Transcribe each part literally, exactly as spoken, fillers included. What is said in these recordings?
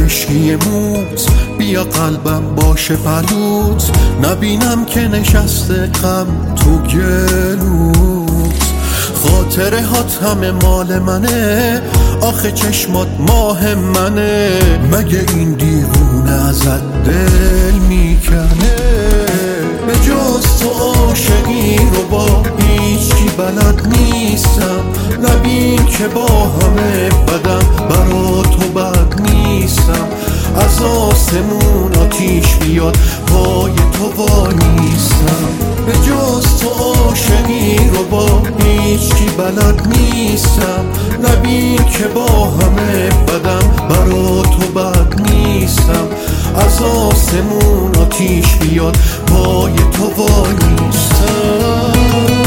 خشکی موت، بیا قلبم باشه بلوت، نبینم که نشسته غم تو گلوت. خاطره هات همه مال منه، آخه چشمات ماه منه، مگه این دیوونه ازت دل میکنه؟ به جز تو عاشقی رو با هیچی بلد نیستم، نبین که با همه بدم برا تو بد نیستم. از آسمون آتیش بیاد پای تو وای نیستم. به جز تو عاشقی رو با هیچی بلد نیستم، نبین که با همه بدم برا تو بد نیستم. از آسمون آتیش بیاد پای تو وای نیستم.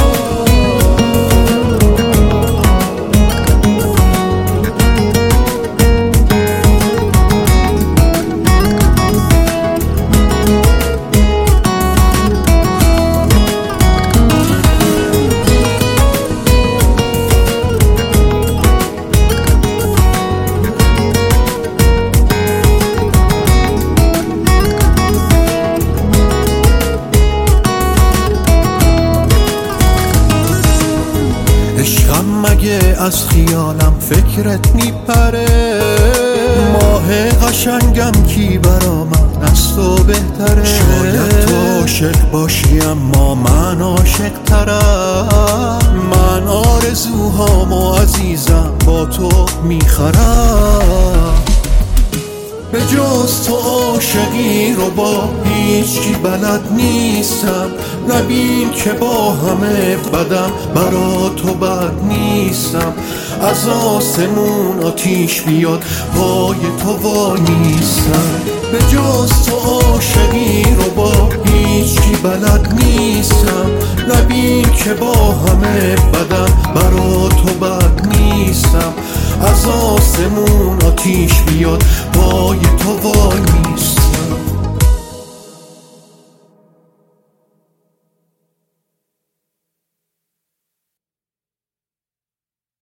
عشقم مگه از خیالم فکرت میپره؟ ماه قشنگم کی برا من از تو بهتره؟ شاید تو عاشق باشی اما من عاشق ترم، من آرزوهامو عزیزم با تو میخرم. به جز تو عاشقی رو با هیچی بلد نیستم، نبین که با همه بدم برا تو بد نیستم. از آسمون آتیش بیاد پای تو وای نیستم. به جز تو عاشقی رو با هیچی بلد نیستم، نبین که با همه بدم برا تو بد نیستم. از آسمون آتیش بیاد پای